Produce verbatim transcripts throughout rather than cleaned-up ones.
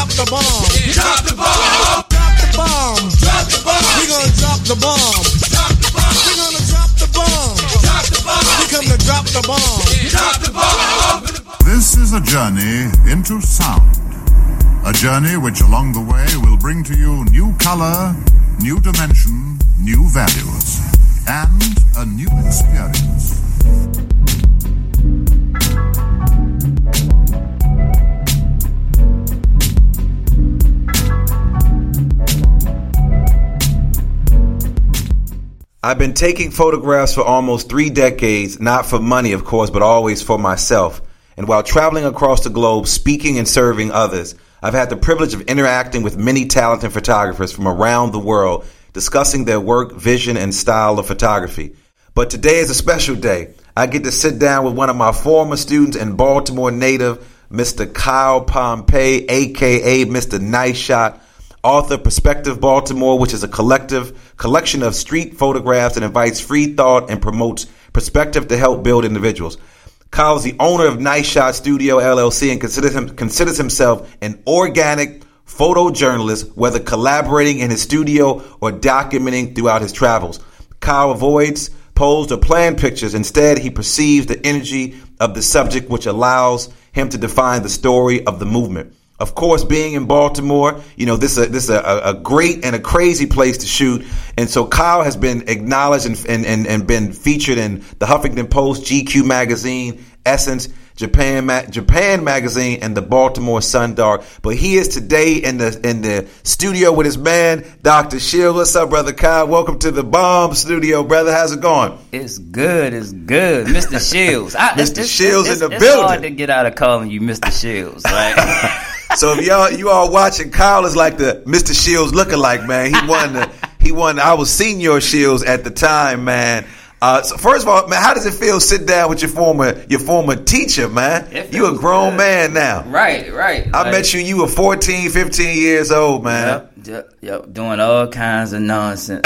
drop the bomb. Yeah. Drop the bomb. Drop the bomb. Drop the bomb. We gonna drop the bomb. Drop the bomb. We gonna drop the bomb. Drop the bomb. We come to drop the bomb. Yeah. Drop the bomb. This is a journey into sound. A journey which along the way will bring to you new color, new dimension, new values, and a new experience. I've been taking photographs for almost three decades, not for money, of course, but always for myself. And while traveling across the globe, speaking and serving others, I've had the privilege of interacting with many talented photographers from around the world, discussing their work, vision, and style of photography. But today is a special day. I get to sit down with one of my former students and Baltimore native, Mister Kyle Pompey, a k a. Mister Nice Shot, author of Perspective Baltimore, which is a collective collection of street photographs that invites free thought and promotes perspective to help build individuals. Kyle is the owner of Nice Shot Studio, L L C, and considers, him, considers himself an organic photojournalist, whether collaborating in his studio or documenting throughout his travels. Kyle avoids posed or planned pictures. Instead, he perceives the energy of the subject, which allows him to define the story of the movement. Of course, being in Baltimore, you know, this is, a, this is a, a great and a crazy place to shoot. And so Kyle has been acknowledged and, and, and, and been featured in the Huffington Post, G Q Magazine, Essence, Japan Ma- Japan Magazine, and the Baltimore Sun Dark. But he is today in the in the studio with his man, Doctor Shields. What's up, brother Kyle? Welcome to the Bomb Studio, brother. How's it going? It's good. It's good, Mister Shields. I, Mister It's, Shields it's, in the it's building. It's hard to get out of calling you Mister Shields. Like, so if y'all you all watching, Kyle is like the Mister Shields lookalike, man. He won the he won. I was senior Shields at the time, man. Uh, so first of all, man, how does it feel sit down with your former your former teacher, man? You a grown good. man now. Right, right. I like, met you, you were fourteen, fifteen years old, man. Yep, yep, yep, doing all kinds of nonsense.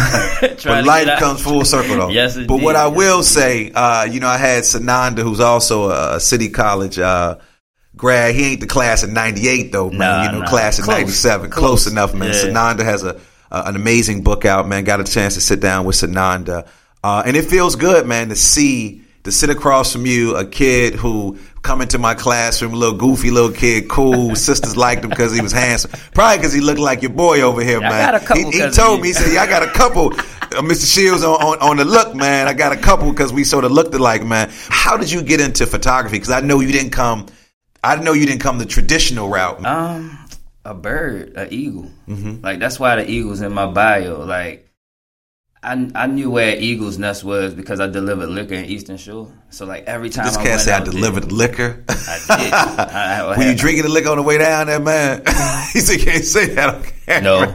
But life comes full circle, though. Yes, it But did. what I will say, uh, you know, I had Sananda, who's also a City College uh, grad. He ain't the class of ninety-eight, though, man. Nah, you know, nah. class of Close. ninety-seven. Close, Close. enough, man. Yeah. Sananda has a, a an amazing book out, man. Got a chance to sit down with Sananda. Uh, and it feels good, man, to see, to sit across from you, a kid who come into my classroom, a little goofy little kid, cool. Sisters liked him because he was handsome. Probably because he looked like your boy over here, Yeah, I man. got a couple he, he 'cause told he- me, he said, yeah, I got a couple. Uh, Mister Shields on, on, on the look, man. I got a couple because we sort of looked alike, man. How did you get into photography? Because I know you didn't come, I know you didn't come the traditional route. Um, a bird, an eagle. Mm-hmm. Like, that's why the eagle's in my bio. Like, I I knew where Eagle's Nest was because I delivered liquor in Eastern Shore. So, like, every time This I cat went said I out delivered there, liquor. I did. I, I Were you had- drinking the liquor on the way down there, man? He said, can't say that on camera.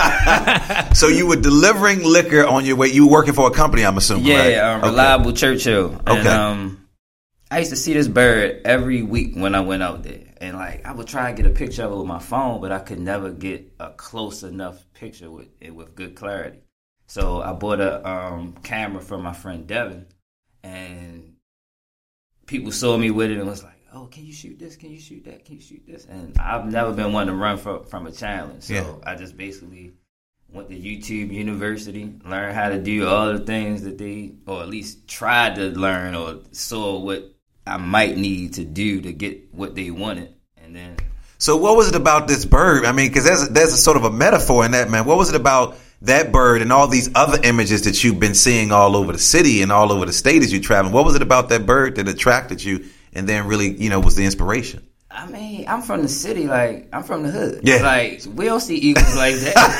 No. So you were delivering liquor on your way. You were working for a company, I'm assuming, Yeah, right? um, Okay. Reliable Churchill. And, Okay. um, I used to see this bird every week when I went out there. And, like, I would try to get a picture of it with my phone, but I could never get a close enough picture with it with good clarity. So I bought a um, camera from my friend Devin, and people saw me with it and was like, "Oh, can you shoot this? Can you shoot that? Can you shoot this?" And I've never been one to run from from a challenge, so Yeah. I just basically went to YouTube University, learned how to do all the things that they, or at least tried to learn, or saw what I might need to do to get what they wanted, and then. So what was it about this bird? I mean, because there's, a- there's a sort of a metaphor in that, man. What was it about that bird and all these other images that you've been seeing all over the city and all over the state as you travel? What was it about that bird that attracted you and then really, you know, was the inspiration? I mean, I'm from the city, like, I'm from the hood. Yeah. Like, we don't see eagles like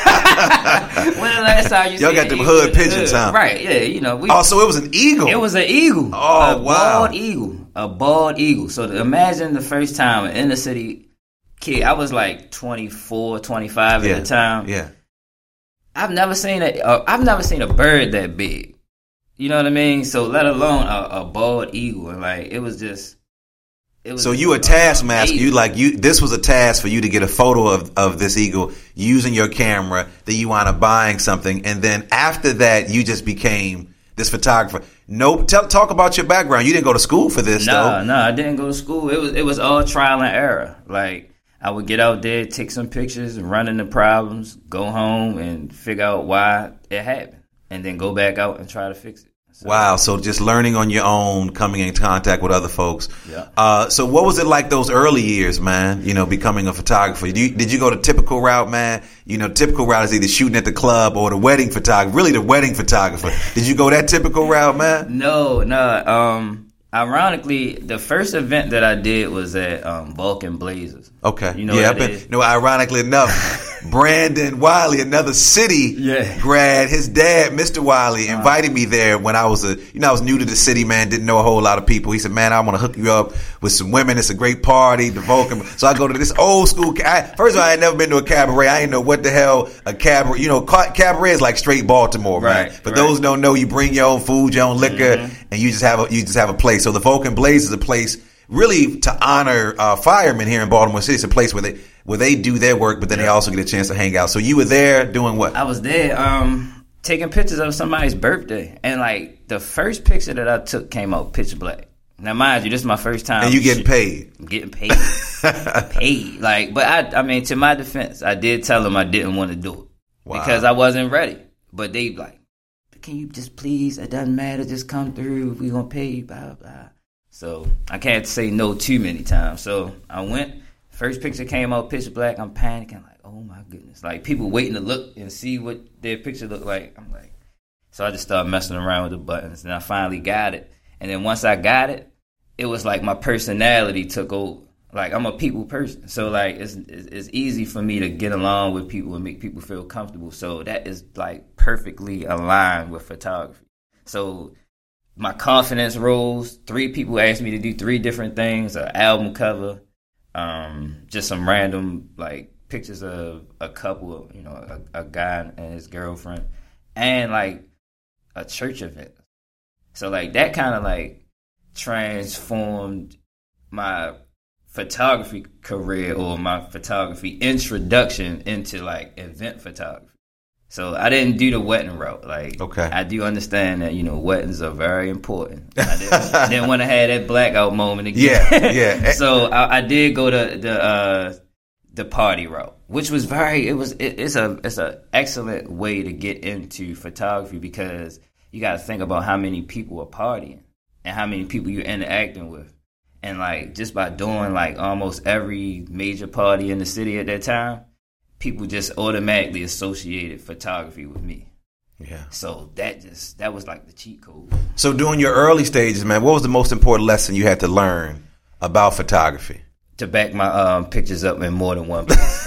that. When the last time you Y'all see got an them eagle hood in the pigeons, hood? huh? Right, yeah, you know. We, Oh, so it was an eagle. it was an eagle. Oh, a wow. bald eagle. A bald eagle. So to imagine the first time an inner city kid, I was like twenty-four, twenty-five yeah. at the time. Yeah. I've never seen a, uh, I've never seen a bird that big. You know what I mean? So let alone a, a bald eagle. And like, it was just, it was So you a taskmaster. You like you. This was a task for you to get a photo of, of this eagle using your camera. Then you wound up buying something, and then after that, you just became this photographer. Nope. Tell, talk about your background. You didn't go to school for this, Nah, though. nah, I didn't go to school. It was it was all trial and error. Like, I would get out there, take some pictures, run into problems, go home and figure out why it happened, and then go back out and try to fix it. So, wow. So just learning on your own, coming in contact with other folks. Yeah. Uh, so what was it like those early years, man, you know, becoming a photographer? Did you, did you go the typical route, man? You know, typical route is either shooting at the club or the wedding photographer, really the wedding photographer. Did you go that typical route, man? No, no. Um, ironically, the first event that I did was at um, Vulcan Blazers. Okay. You know yeah, what I've that been, is? no, ironically enough, Brandon Wiley, another city Yeah. grad, his dad, Mister Wiley, invited me there when I was a, you know, I was new to the city, man, didn't know a whole lot of people. He said, man, I want to hook you up with some women. It's a great party, the Vulcan. So I go to this old school, I, first of all, I had never been to a cabaret. I didn't know what the hell a cabaret, you know, ca- cabaret is like straight Baltimore, man. Right, For right. those who don't know, you bring your own food, your own liquor, Mm-hmm. and you just have a, you just have a place. So the Vulcan Blaze is a place really to honor uh, firemen here in Baltimore City. It's a place where they where they do their work, but then they also get a chance to hang out. So you were there doing what? I was there um, taking pictures of somebody's birthday. And, like, the first picture that I took came out pitch black. Now, mind you, this is my first time. And you getting shoot- paid. I'm getting paid. paid. Like, but I, I mean, to my defense, I did tell them I didn't want to do it. Wow. Because I wasn't ready. But they like, can you just please, it doesn't matter, just come through, we gonna pay you, blah, blah. So I can't say no too many times. So I went, first picture came out pitch black, I'm panicking, like, oh my goodness. Like, people waiting to look and see what their picture looked like. I'm like, so I just started messing around with the buttons, and I finally got it. And then once I got it, it was like my personality took over. Like, I'm a people person, so like it's it's easy for me to get along with people and make people feel comfortable. So that is like perfectly aligned with photography. So my confidence rose. Three people asked me to do three different things: an album cover, um, just some random like pictures of a couple, you know, a, a guy and his girlfriend, and like a church event. So like that kind of like transformed my photography career or my photography introduction into like event photography. So I didn't do the wedding route. Like, Okay. I do understand that, you know, weddings are very important. I didn't, didn't want to have that blackout moment again. Yeah, yeah. So I, I did go to the uh, the party route, which was very. It was. It, it's a. It's a excellent way to get into photography because you got to think about how many people are partying and how many people you're interacting with. And, like, just by doing, like, almost every major party in the city at that time, people just automatically associated photography with me. Yeah. So that just, that was, like, the cheat code. So during your early stages, man, what was the most important lesson you had to learn about photography? To back my um, pictures up in more than one place.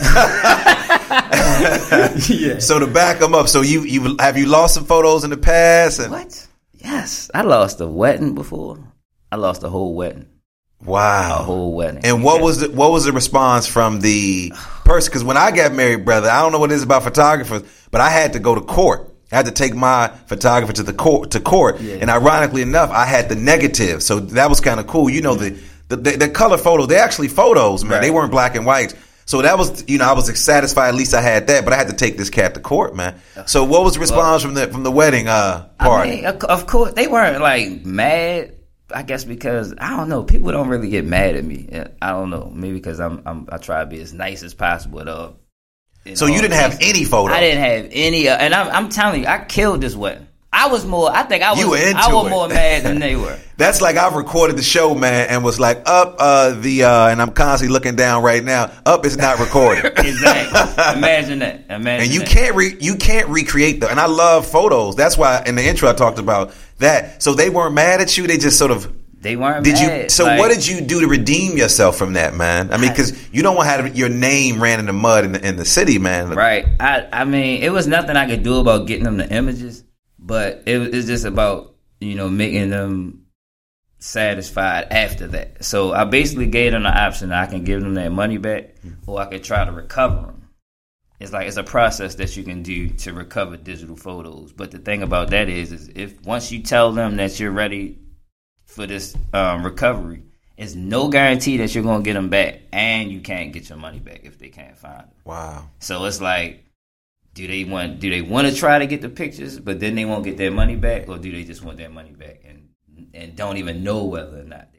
Yeah. So to back them up, so you, you have you lost some photos in the past? And, What? Yes. I lost a wedding before. I lost a whole wedding. wow. A whole wedding. And what was the what was the response from the person? Because when I got married, brother, I don't know what it is about photographers, but I had to go to court. I had to take my photographer to the court to court, Yeah. and ironically enough, I had the negative, so that was kind of cool. You know, the, the the the color photos, they actually photos, man. Right. They weren't black and white. So that was, you know, I was satisfied. At least I had that, but I had to take this cat to court, man. So what was the response from the from the wedding uh, party? I mean, of of course, they weren't like mad. I guess because I don't know, people don't really get mad at me. I don't know, maybe because I'm, I'm I try to be as nice as possible. Though. So you didn't have any photos? I didn't have any, uh, and I'm, I'm telling you, I killed this wedding. I was more. I think I was. You were into I was it. more mad than they were. That's like I've recorded the show, man, and was like, up uh, the, uh, and I'm constantly looking down right now. Up is not recorded. Exactly. Imagine that. Imagine. And you that. can't re- you can't recreate them. And I love photos. That's why in the intro I talked about that. So they weren't mad at you. They just sort of. They weren't Did mad. you? So Like, what did you do to redeem yourself from that, man? I mean, because you don't want to have your name ran in the mud in the, in the city, man. Right. I I mean, it was nothing I could do about getting them the images, but it was it's just about, you know, making them satisfied after that. So I basically gave them the option that I can give them their money back, or I could try to recover them. It's like it's a process that you can do to recover digital photos. But the thing about that is, is if once you tell them that you're ready for this um, recovery, it's no guarantee that you're gonna get them back, and you can't get your money back if they can't find them. Wow. So it's like, do they want do they want to try to get the pictures, but then they won't get their money back, or do they just want their money back and and don't even know whether or not they get the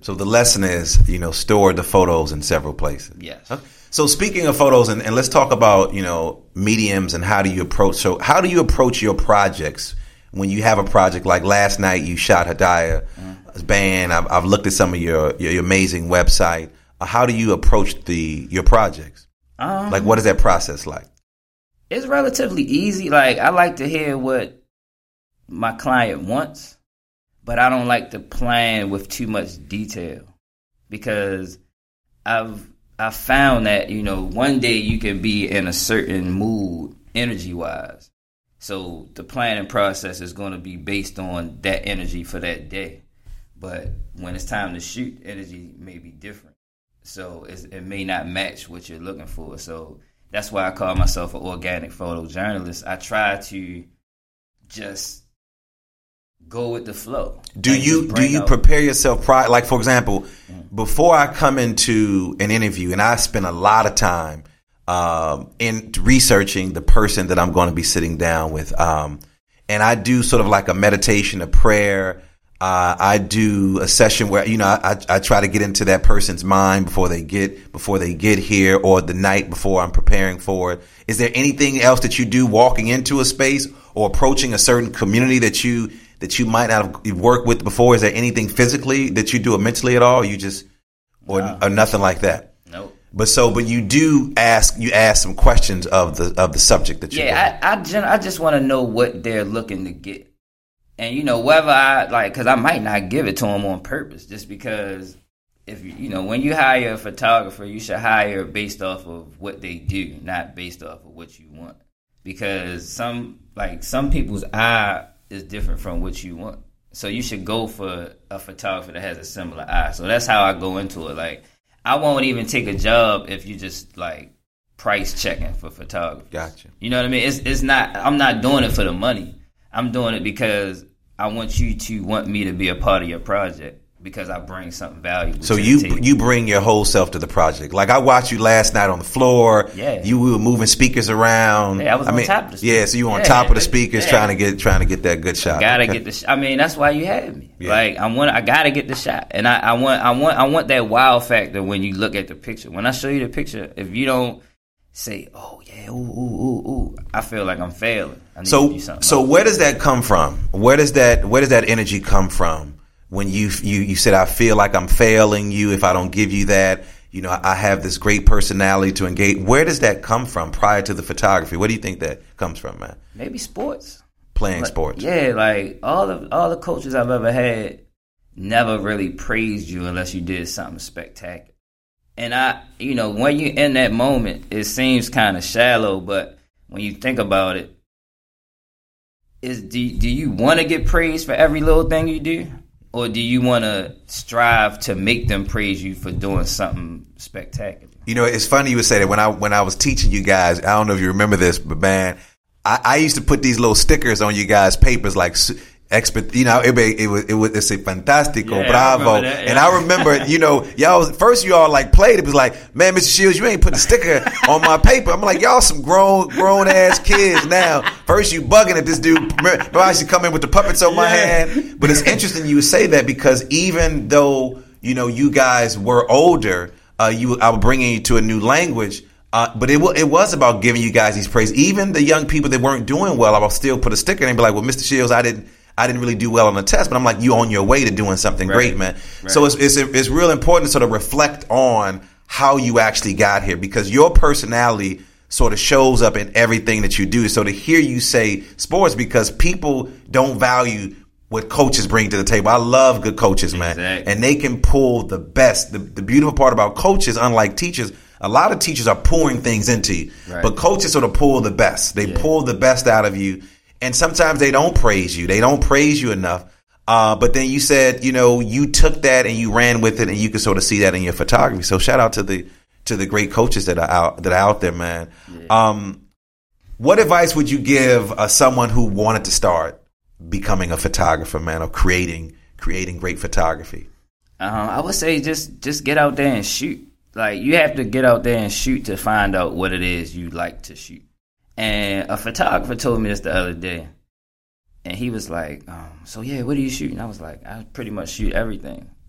So the lesson is, you know, store the photos in several places. Yes. Okay. So speaking of photos, and, and let's talk about, you know, mediums and how do you approach. So how do you approach your projects when you have a project like last night you shot Hidayah's mm. band? I've, I've looked at some of your your, your amazing website. Uh, how do you approach the your projects? Um, like, what is that process like? It's relatively easy. Like, I like to hear what my client wants, but I don't like to plan with too much detail because I've I found that, you know, one day you can be in a certain mood energy-wise. So the planning process is going to be based on that energy for that day. But when it's time to shoot, energy may be different. So it's, it may not match what you're looking for. So that's why I call myself an organic photojournalist. I try to just go with the flow. Do you do you out. prepare yourself prior? Like, for example, mm. before I come into an interview, and I spend a lot of time um, in researching the person that I'm going to be sitting down with, um, and I do sort of like a meditation, a prayer. Uh, I do a session where, you know, I, I try to get into that person's mind before they get before they get here, or the night before I'm preparing for it. Is there anything else that you do walking into a space or approaching a certain community that you that you might not have worked with before? Is there anything physically that you do or mentally at all? Or you just or, no. or nothing like that? Nope. But so, but you do ask you ask some questions of the of the subject that you. Yeah, I I, gen- I just want to know what they're looking to get. And, you know, whether I, like, because I might not give it to them on purpose, just because if, you you know, when you hire a photographer, you should hire based off of what they do, not based off of what you want. Because some, like, some people's eye is different from what you want. So you should go for a photographer that has a similar eye. So that's how I go into it. Like, I won't even take a job if you just, like, price checking for photography. Gotcha. You know what I mean? It's it's not, I'm not doing it for the money. I'm doing it because I want you to want me to be a part of your project because I bring something valuable. So to you the table. you bring your whole self to the project. Like, I watched you last night on the floor. Yeah. You were moving speakers around. Yeah, I was I on mean, top of the speakers. Yeah, so you were on yeah, top of the speakers yeah. trying to get trying to get that good shot. Gotta okay. get the. Sh- I mean, that's why you had me. Yeah. Like, I want. I gotta get the shot, and I, I want. I want. I want that wow factor when you look at the picture. When I show you the picture, if you don't say, "Oh yeah, ooh ooh ooh ooh," I feel like I'm failing. I need So to do something so else. where does that come from? Where does that where does that energy come from? When you you you said, I feel like I'm failing you if I don't give you that. You know, I have this great personality to engage. Where does that come from prior to the photography? Where do you think that comes from, man? Maybe sports. Playing like, sports. Yeah, like all the all the coaches I've ever had never really praised you unless you did something spectacular. And I, you know, when you're in that moment, it seems kind of shallow, but when you think about it, is do, do you want to get praised for every little thing you do? Or do you want to strive to make them praise you for doing something spectacular? You know, it's funny you would say that. When I when I was teaching you guys, I don't know if you remember this, but man, I, I used to put these little stickers on you guys' papers like expert, you know, it, it was, it was, it's a fantastico, yeah, bravo. I that, yeah. And I remember, you know, y'all was, first you all like played, it was like, man, Mister Shields, you ain't put a sticker on my paper. I'm like, y'all some grown, grown ass kids now. First you bugging at this dude, remember I used to come in with the puppets on my yeah. hand. But it's interesting you would say that because even though, you know, you guys were older, uh, you, I was bringing you to a new language. Uh, but it, w- it was about giving you guys these praise. Even the young people that weren't doing well, I will still put a sticker and be like, well, Mister Shields, I didn't, I didn't really do well on the test, but I'm like, you on your way to doing something right. great, man. Right. So it's, it's, it's real important to sort of reflect on how you actually got here, because your personality sort of shows up in everything that you do. So to hear you say sports, because people don't value what coaches bring to the table. I love good coaches, man. Exactly. And they can pull the best. The, the beautiful part about coaches, unlike teachers, a lot of teachers are pouring things into you, right. but coaches sort of pull the best. They yeah. pull the best out of you. And sometimes they don't praise you. They don't praise you enough. Uh, but then you said, you know, you took that and you ran with it, and you can sort of see that in your photography. So shout out to the to the great coaches that are out that are out there, man. Yeah. Um, what advice would you give uh, someone who wanted to start becoming a photographer, man, or creating creating great photography? Um, I would say just just get out there and shoot. Like, you have to get out there and shoot to find out what it is you like to shoot. And a photographer told me this the other day, and he was like, um, so yeah, what do you shoot? And I was like, I pretty much shoot everything.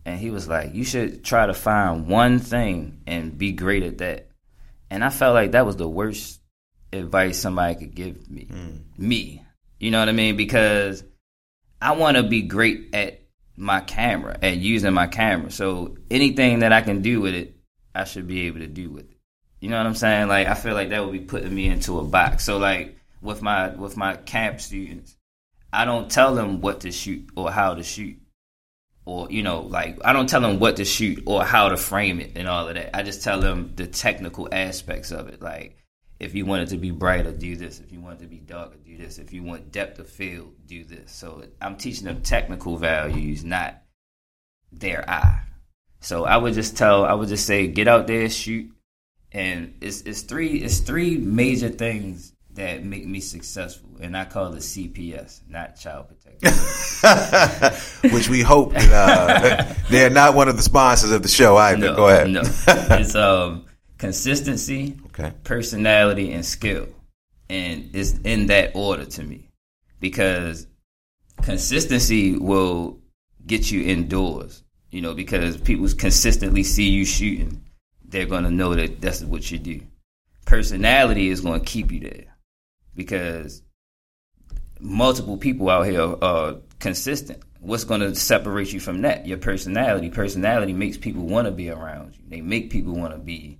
And he was like, you should try to find one thing and be great at that. And I felt like that was the worst advice somebody could give me. Mm. Me. You know what I mean? Because I want to be great at my camera, at using my camera. So anything that I can do with it, I should be able to do with it. You know what I'm saying? Like, I feel like that would be putting me into a box. So, like, with my with my camp students, I don't tell them what to shoot or how to shoot. Or, you know, like, I don't tell them what to shoot or how to frame it and all of that. I just tell them the technical aspects of it. Like, if you want it to be brighter, do this. If you want it to be darker, do this. If you want depth of field, do this. So I'm teaching them technical values, not their eye. So I would just tell, I would just say, get out there, shoot. And it's it's three it's three major things that make me successful, and I call it C P S, not Child Protective. Which we hope that, uh, they're not one of the sponsors of the show either. No, Go ahead. No, it's um consistency, okay, personality, and skill, and it's in that order to me, because consistency will get you indoors. You know, because people consistently see you shooting, they're gonna know that that's what you do. Personality is gonna keep you there, because multiple people out here are, are consistent. What's going to separate you from that? Your personality. Personality makes people want to be around you. They make people want to be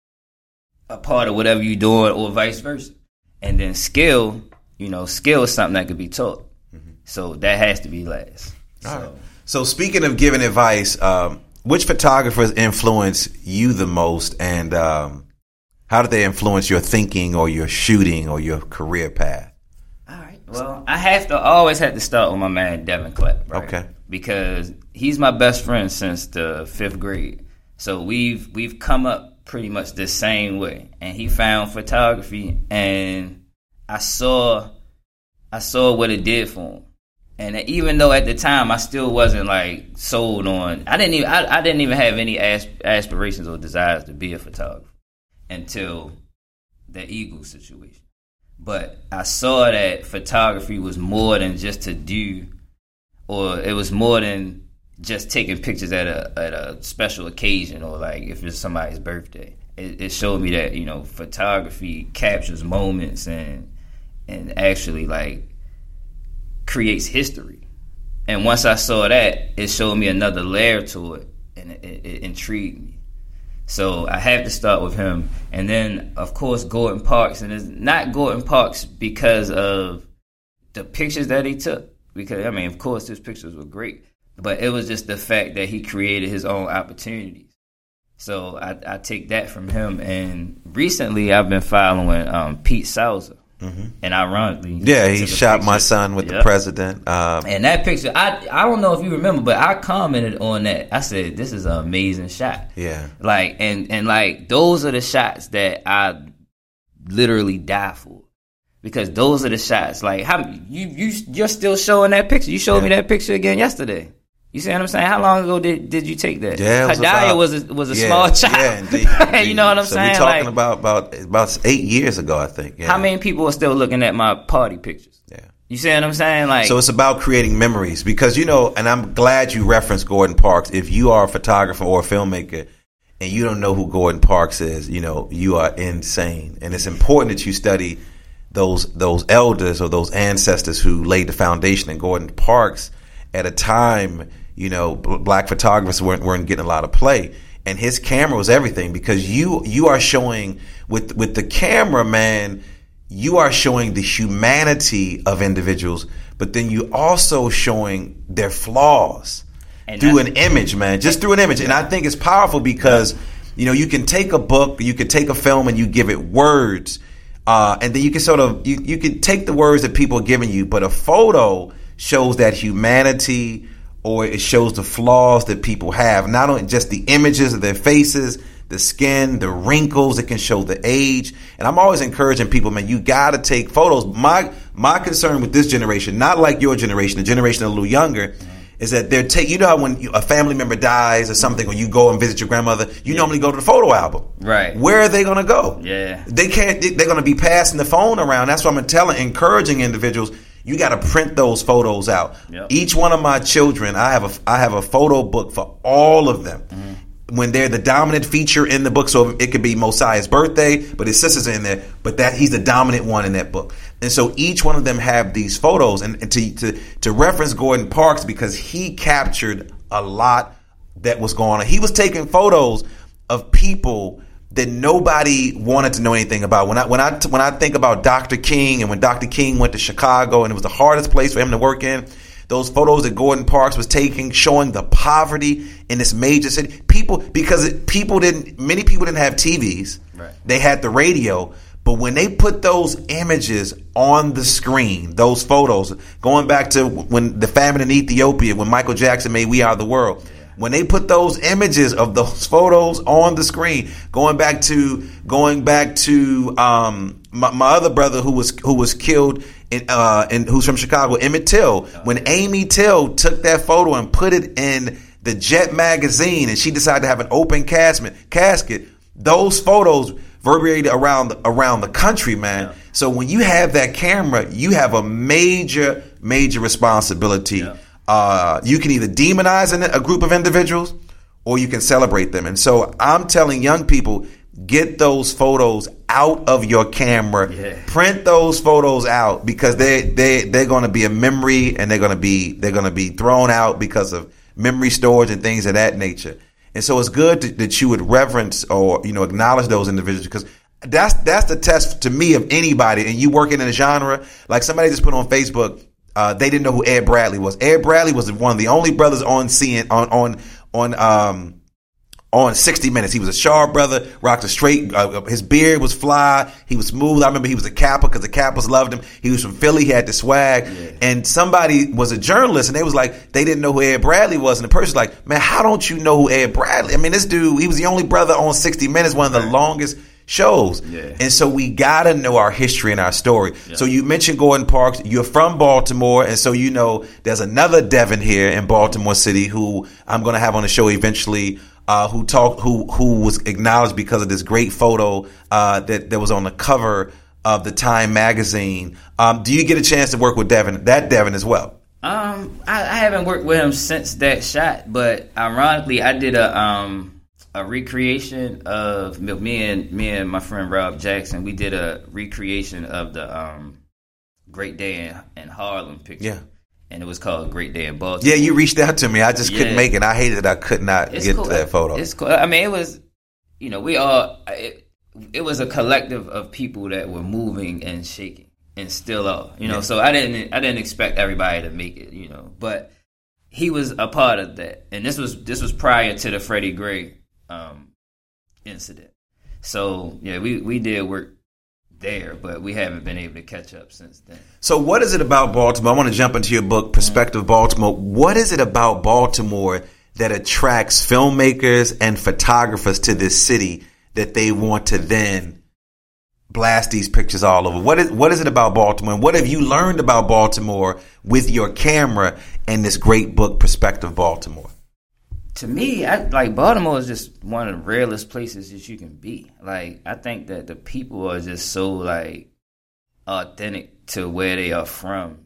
a part of whatever you're doing, or vice versa. And then skill, you know, skill is something that could be taught. Mm-hmm. So that has to be last. All so. right. So speaking of giving advice, um, which photographers influence you the most, and um, how did they influence your thinking or your shooting or your career path? All right. Well, I have to always have to start with my man Devin Clapp, right? Okay. Because he's my best friend since the fifth grade. So we've we've come up pretty much the same way. And he found photography, and I saw I saw what it did for him. And even though at the time I still wasn't like sold on, I didn't even I, I didn't even have any asp- aspirations or desires to be a photographer until the Eagle situation. But I saw that photography was more than just to do, or it was more than just taking pictures at a at a special occasion, or like if it's somebody's birthday. It, it showed me that, you know, photography captures moments and and actually like creates history. And once I saw that, it showed me another layer to it, and it, it, it intrigued me. So I have to start with him. And then, of course, Gordon Parks. And it's not Gordon Parks because of the pictures that he took. Because, I mean, of course, his pictures were great. But it was just the fact that he created his own opportunities. So I, I take that from him. And recently, I've been following um, Pete Souza. Mm-hmm. And ironically, yeah, he shot picture. My son with yep. the president. Um, and that picture, I I don't know if you remember, but I commented on that. I said, "This is an amazing shot." Yeah, like and and like those are the shots that I literally die for, because those are the shots. Like how you you you're still showing that picture. You showed yeah. me that picture again yesterday. You see what I'm saying? How long ago did, did you take that? Yeah, was Hadaya about, was a, was a yeah, small child. Yeah, indeed, indeed. You know what I'm so saying? We're talking like, about, about about eight years ago, I think. Yeah. How many people are still looking at my party pictures? Yeah. You see what I'm saying? Like, so it's about creating memories, because, you know, and I'm glad you referenced Gordon Parks. If you are a photographer or a filmmaker and you don't know who Gordon Parks is, you know, you are insane. And it's important that you study those those elders or those ancestors who laid the foundation. And Gordon Parks, at a time, you know, black photographers weren't, weren't getting a lot of play, and his camera was everything, because you you are showing with with the camera, man, you are showing the humanity of individuals, but then you also showing their flaws and through an image, man, just through an image. And I think it's powerful because, you know, you can take a book, you can take a film, and you give it words, uh, and then you can sort of you you can take the words that people are giving you, but a photo shows that humanity, or it shows the flaws that people have, not only just the images of their faces, the skin, the wrinkles. It can show the age. And I'm always encouraging people, man, you got to take photos. My my concern with this generation, not like your generation, the generation a little younger, mm-hmm. is that they're take. You know how when you, a family member dies or something, or you go and visit your grandmother, you yeah. normally go to the photo album. Right. Where are they going to go? Yeah. They can't. They're going to be passing the phone around. That's why I'm telling, encouraging individuals. You got to print those photos out. Yep. Each one of my children, I have a I have a photo book for all of them. Mm-hmm. When they're the dominant feature in the book, so it could be Mosiah's birthday, but his sisters are in there, but that he's the dominant one in that book. And so each one of them have these photos, and, and to, to to reference Gordon Parks, because he captured a lot that was going on. He was taking photos of people that nobody wanted to know anything about. When I when I when I think about Doctor King, and when Doctor King went to Chicago, and it was the hardest place for him to work in, those photos that Gordon Parks was taking, showing the poverty in this major city, people because it, people didn't, many people didn't have T Vs, right. They had the radio, but when they put those images on the screen, those photos, going back to when the famine in Ethiopia, when Michael Jackson made "We Are the World." When they put those images of those photos on the screen, going back to going back to um, my, my other brother who was who was killed in, uh, in who's from Chicago, Emmett Till. When Amy Till took that photo and put it in the Jet magazine, and she decided to have an open casket, casket, those photos reverberated around the, around the country, man. Yeah. So when you have that camera, you have a major major responsibility. Yeah. Uh, you can either demonize a group of individuals or you can celebrate them. And so I'm telling young people, get those photos out of your camera, yeah. Print those photos out, because they they they're going to be a memory, and they're going to be they're going to be thrown out because of memory storage and things of that nature. And so it's good to, that you would reverence or, you know, acknowledge those individuals, because that's that's the test to me of anybody. And you working in a genre, like somebody just put on Facebook, Uh, they didn't know who Ed Bradley was. Ed Bradley was one of the only brothers on C N on on on um on sixty minutes. He was a sharp brother, rocked a straight. Uh, his beard was fly. He was smooth. I remember he was a Kappa because the Kappas loved him. He was from Philly. He had the swag. Yeah. And somebody was a journalist, and they was like, they didn't know who Ed Bradley was. And the person's like, man, how don't you know who Ed Bradley? I mean, this dude, he was the only brother on sixty minutes, one of the longest shows. Yeah. And so we gotta know our history and our story. Yeah. So you mentioned Gordon Parks. You're from Baltimore, and so you know there's another Devin here in Baltimore City who I'm gonna have on the show eventually, uh, who talked who who was acknowledged because of this great photo uh, that, that was on the cover of the Time magazine. Um, do you get a chance to work with Devin, that Devin as well? Um, I, I haven't worked with him since that shot, but ironically, I did a um a recreation of me and me and my friend Rob Jackson. We did a recreation of the um, Great Day in, in Harlem picture. Yeah. And it was called Great Day in Baltimore. Yeah, you reached out to me. I just yeah. couldn't make it. I hated it. I could not it's get cool. to that photo. It's cool. I mean, it was, you know, we all, it, it was a collective of people that were moving and shaking and still are, you know, yeah. so I didn't, I didn't expect everybody to make it, you know, but he was a part of that. And this was, this was prior to the Freddie Gray um, incident. So, yeah, we, we did work there, but we haven't been able to catch up since then. So what is it about Baltimore? I want to jump into your book, Perspective Baltimore. What is it about Baltimore that attracts filmmakers and photographers to this city that they want to then blast these pictures all over? What is what is it about Baltimore? And what have you learned about Baltimore with your camera and this great book, Perspective Baltimore? To me, I, like Baltimore is just one of the realest places that you can be. Like, I think that the people are just so like authentic to where they are from,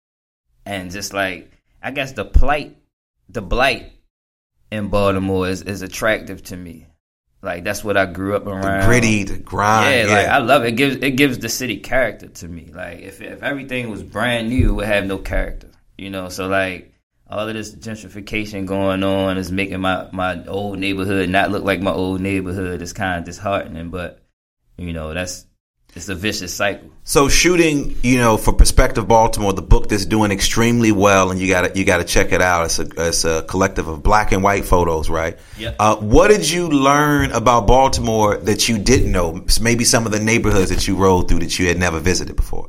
and just like I guess the plight, the blight in Baltimore is, is attractive to me. Like, that's what I grew up around. The gritty, the grind. Yeah, yeah, like I love it. It gives it gives the city character to me. Like if if everything was brand new, it would have no character. You know, so like. All of this gentrification going on is making my, my old neighborhood not look like my old neighborhood. It's kind of disheartening, but, you know, that's it's a vicious cycle. So shooting, you know, for Perspective Baltimore, the book that's doing extremely well, and you got you got to check it out. It's a it's a collective of black and white photos, right? Yeah. Uh, what did you learn about Baltimore that you didn't know? Maybe some of the neighborhoods that you rode through that you had never visited before.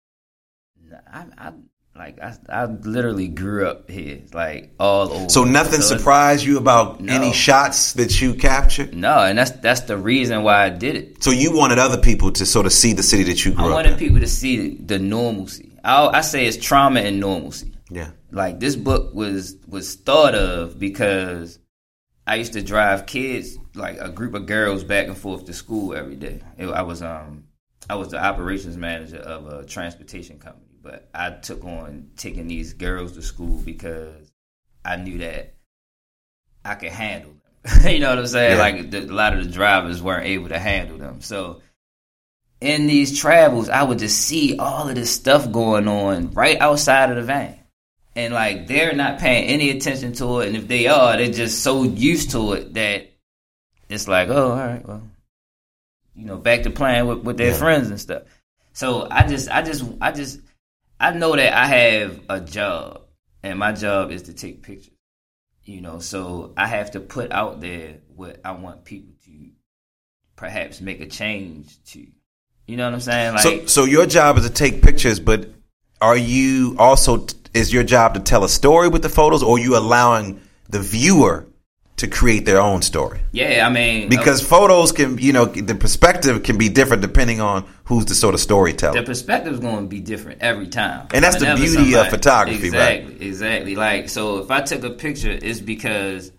I, I Like, I, I literally grew up here, like, all over. So nothing so surprised you about no. any shots that you captured? No, and that's that's the reason why I did it. So you wanted other people to sort of see the city that you grew up in? I wanted people to see the normalcy. I, I say it's trauma and normalcy. Yeah. Like, this book was, was thought of because I used to drive kids, like a group of girls, back and forth to school every day. It, I was um I was the operations manager of a transportation company. but I took on taking these girls to school because I knew that I could handle them. You know what I'm saying? Yeah. Like the, a lot of the drivers weren't able to handle them. So in these travels, I would just see all of this stuff going on right outside of the van. And like they're not paying any attention to it. And if they are, they're just so used to it that it's like, oh, all right, well, you know, back to playing with, with their Yeah. friends and stuff. So I just, I just, I just, I know that I have a job, and my job is to take pictures. You know, so I have to put out there what I want people to perhaps make a change to. You know what I'm saying? Like, So, so your job is to take pictures, but are you also, is your job to tell a story with the photos, or are you allowing the viewer to create their own story? yeah, I mean, Because uh, photos can, you know, the perspective can be different depending on who's the sort of storyteller. the perspective is going to be different every time. And that's the Whenever beauty of photography, right? exactly, Exactly. Like, so if I took a picture, it's because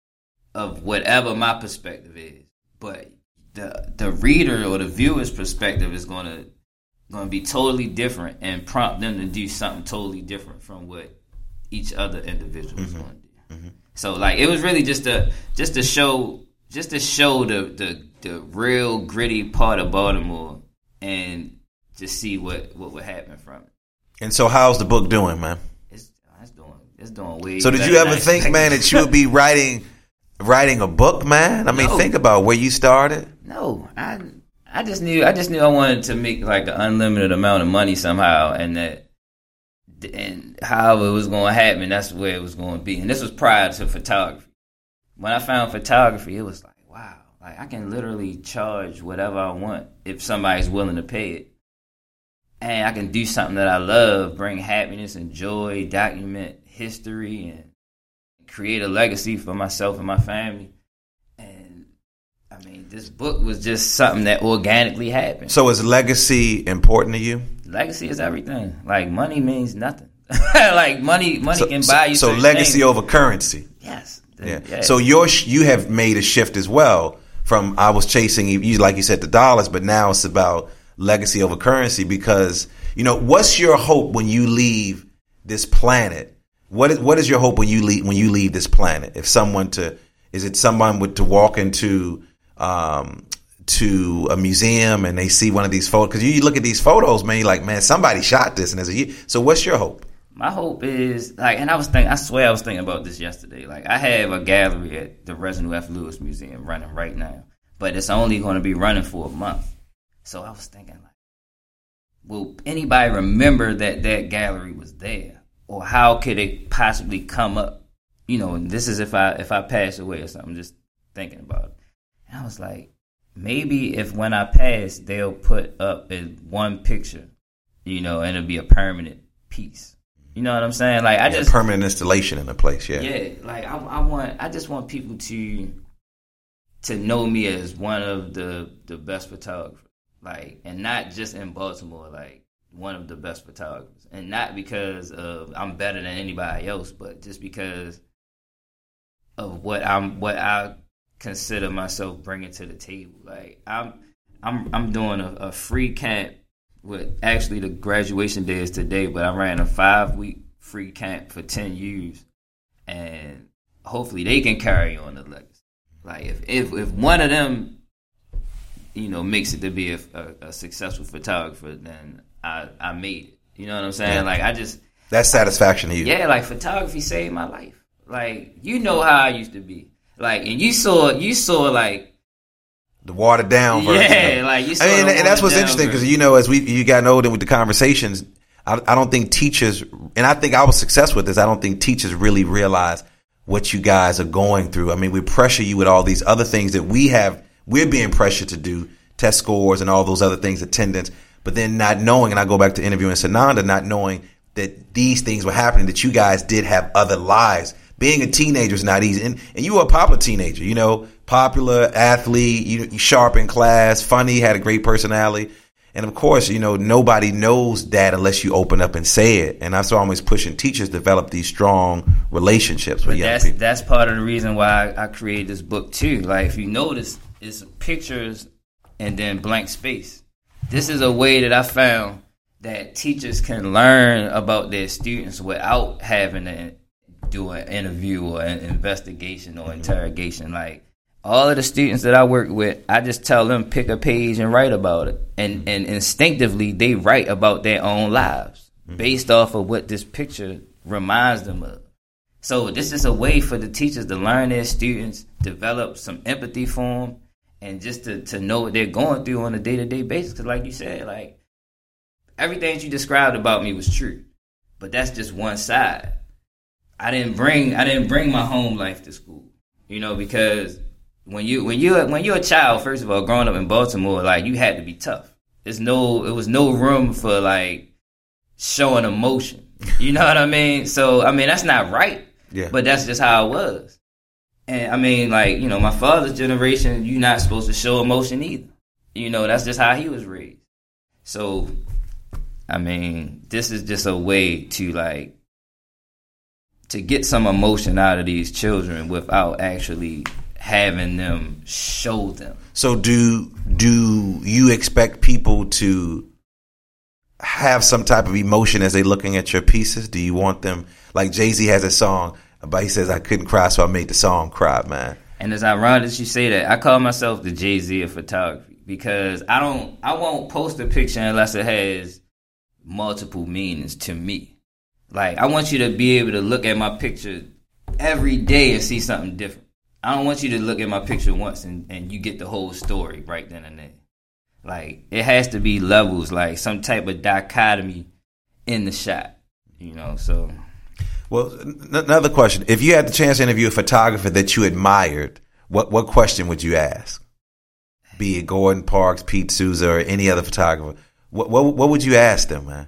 of whatever my perspective is. But the the reader or the viewer's perspective is going to going to be totally different and prompt them to do something totally different from what each other individual is going to do. So like it was really just to just to show just to show the, the the real gritty part of Baltimore and just see what, what would happen from it. And so how's the book doing, man? It's it's doing it's doing way. So did better you than ever I think, man, expected. that you would be writing writing a book, man? I mean, No. think about where you started. No, I I just knew I just knew I wanted to make like an unlimited amount of money somehow, and that and however it was going to happen, that's where it was going to be. And this was prior to photography. When I found photography, it was like, wow, like I can literally charge whatever I want if somebody's willing to pay it, and I can do something that I love, bring happiness and joy, document history, and create a legacy for myself and my family. And I mean, this book was just something that organically happened. So is legacy important to you? Legacy is everything. Like money means nothing. Like money, money So, can so, buy you. so certain legacy things. over currency. Yes. Yeah. Yeah. So your sh- you have made a shift as well from I was chasing you like you said the dollars, but now it's about legacy over currency because you know what's your hope when you leave this planet? What is what is your hope when you leave when you leave this planet? If someone to is it someone would to walk into um, to a museum and they see one of these photos because you look at these photos, man, you're like, man, somebody shot this and there's a so what's your hope? My hope is like, and I was thinking, I swear I was thinking about this yesterday. Like, I have a gallery at the Reginald F. Lewis Museum running right now, but it's only going to be running for a month. So I was thinking, like, will anybody remember that that gallery was there, or how could it possibly come up? You know, and this is if I if I pass away or something. Just thinking about it, and I was like, maybe if when I pass, they'll put up one picture, you know, and it'll be a permanent piece. You know what I'm saying? Like I Yeah, just permanent installation in a place. Yeah. yeah, like I, I want, I just want people to to know me as one of the the best photographers, like, and not just in Baltimore, like one of the best photographers, and not because of I'm better than anybody else, but just because of what I'm, what I consider myself bringing to the table. Like I'm, I'm, I'm doing a, a free camp. With actually the graduation day is today, but I ran a five week free camp for ten years, and hopefully they can carry on the legacy. Like if if, if one of them, you know, makes it to be a, a, a successful photographer, then I I made it. You know what I'm saying? Yeah. Like I just That's satisfaction to you. yeah, like photography saved my life. Like you know how I used to be. Like and you saw you saw like. The watered down version. Yeah, like you saw I mean, the and that's what's watered down interesting because version. you know, as we you gotten older with the conversations, I, I don't think teachers, and I think I was successful with this. I don't think teachers really realize what you guys are going through. I mean, we pressure you with all these other things that we have. We're being pressured to do test scores and all those other things, attendance, but then not knowing. And I go back to interviewing Sananda, not knowing that these things were happening. That you guys did have other lives. Being a teenager is not easy, and and you were a popular teenager. You know. Popular athlete, you, you sharp in class, funny, had a great personality. And of course, you know, nobody knows that unless you open up and say it. And that's why I'm always pushing teachers to develop these strong relationships with But young that's, people. That's part of the reason why I, I created this book too. Like if you notice, it's pictures and then blank space. This is a way that I found that teachers can learn about their students without having to do an interview or an investigation or interrogation. Like, all of the students that I work with, I just tell them pick a page and write about it. And, and instinctively, they write about their own lives based off of what this picture reminds them of. So this is a way for the teachers to learn their students, develop some empathy for them, and just to, to know what they're going through on a day-to-day basis. Because like you said, like, everything that you described about me was true. But that's just one side. I didn't bring I didn't bring my home life to school. You know, because when you when you when you're a child, first of all, growing up in Baltimore, like, you had to be tough. There's no it was no room for like showing emotion. You know what I mean? So I mean, that's not right. Yeah. But that's just how it was. And I mean, like, you know, my father's generation, you're not supposed to show emotion either. You know, that's just how he was raised. So, I mean, this is just a way to, like, to get some emotion out of these children without actually having them show them. So do do you expect people to have some type of emotion as they're looking at your pieces? Do you want them, like Jay-Z has a song, but he says, I couldn't cry, so I made the song cry, man. And it's ironic that you say that. I call myself the Jay-Z of photography because I don't, I won't post a picture unless it has multiple meanings to me. Like, I want you to be able to look at my picture every day and see something different. I don't want you to look at my picture once and, and you get the whole story right then and there. Like, it has to be levels, like some type of dichotomy in the shot, you know, so. Well, n- another question. If you had the chance to interview a photographer that you admired, what, what question would you ask? Be it Gordon Parks, Pete Souza, or any other photographer. What, what, what would you ask them, man?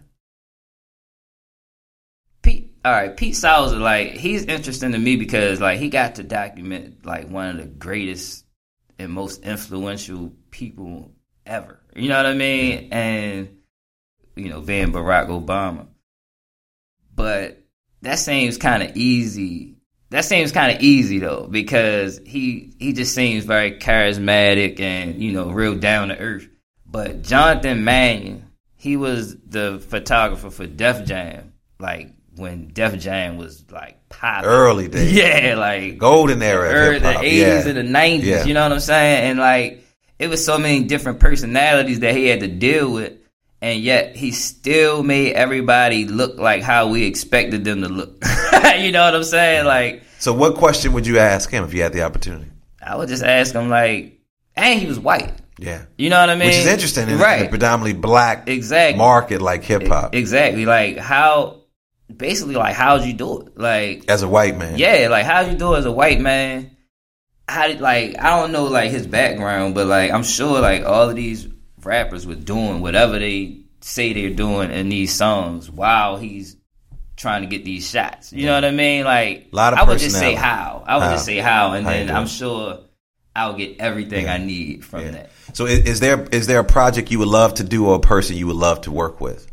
Pete, all right, Pete Souza, like, he's interesting to me because, like, he got to document, like, one of the greatest and most influential people ever. You know what I mean? And, you know, Van Barack Obama. But that seems kind of easy. That seems kind of easy, though, because he he just seems very charismatic and, you know, real down to earth. But Jonathan Mannion, he was the photographer for Def Jam, like, when Def Jam was, like, popping. Early days. Yeah, like. Golden era of early, hip-hop. The eighties yeah. and the nineties, yeah. You know what I'm saying? And, like, it was so many different personalities that he had to deal with, and yet he still made everybody look like how we expected them to look. You know what I'm saying? Like, so what question would you ask him if you had the opportunity? I would just ask him, like, and he was white. Yeah. You know what I mean? Which is interesting in, right. in a predominantly black exactly. market like hip-hop. Exactly. Like, how, basically, like, how'd you do it? Like, as a white man. Yeah, like, how'd you do it as a white man? How did, like, I don't know, like, his background, but, like, I'm sure, like, all of these rappers were doing whatever they say they're doing in these songs while he's trying to get these shots. You yeah. know what I mean? Like, a lot of I would just say how. I would how? just say how, and how then I'm sure I'll get everything yeah. I need from yeah. that. So is, is there is there a project you would love to do or a person you would love to work with?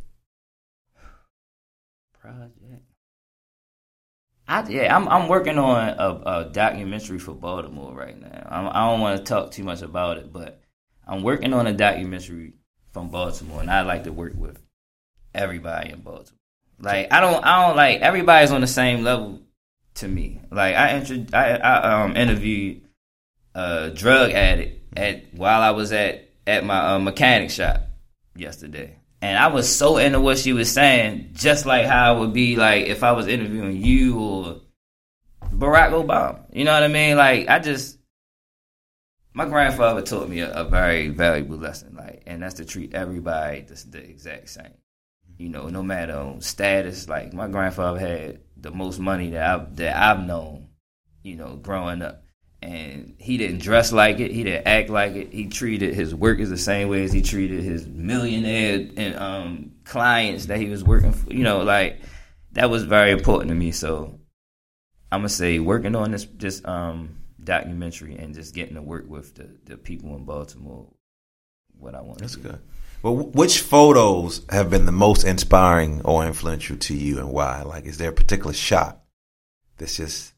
I, yeah, I'm I'm working on a, a documentary for Baltimore right now. I'm, I don't want to talk too much about it, but I'm working on a documentary from Baltimore, and I'd like to work with everybody in Baltimore. Like, I don't I don't like everybody's on the same level to me. Like, I intro, I, I um interviewed a drug addict at while I was at at my uh, mechanic shop yesterday. And I was so into what she was saying, just like how it would be like if I was interviewing you or Barack Obama. You know what I mean? Like, I just, my grandfather taught me a, a very valuable lesson, like, and that's to treat everybody the, the exact same. You know, no matter status. Like, my grandfather had the most money that I've, that I've known, you know, growing up. And he didn't dress like it. He didn't act like it. He treated his workers the same way as he treated his millionaire and um, clients that he was working for. You know, like, that was very important to me. So I'm going to say working on this this um, documentary and just getting to work with the, the people in Baltimore, what I want to do. That's good. Well, which photos have been the most inspiring or influential to you and why? Like, is there a particular shot that's just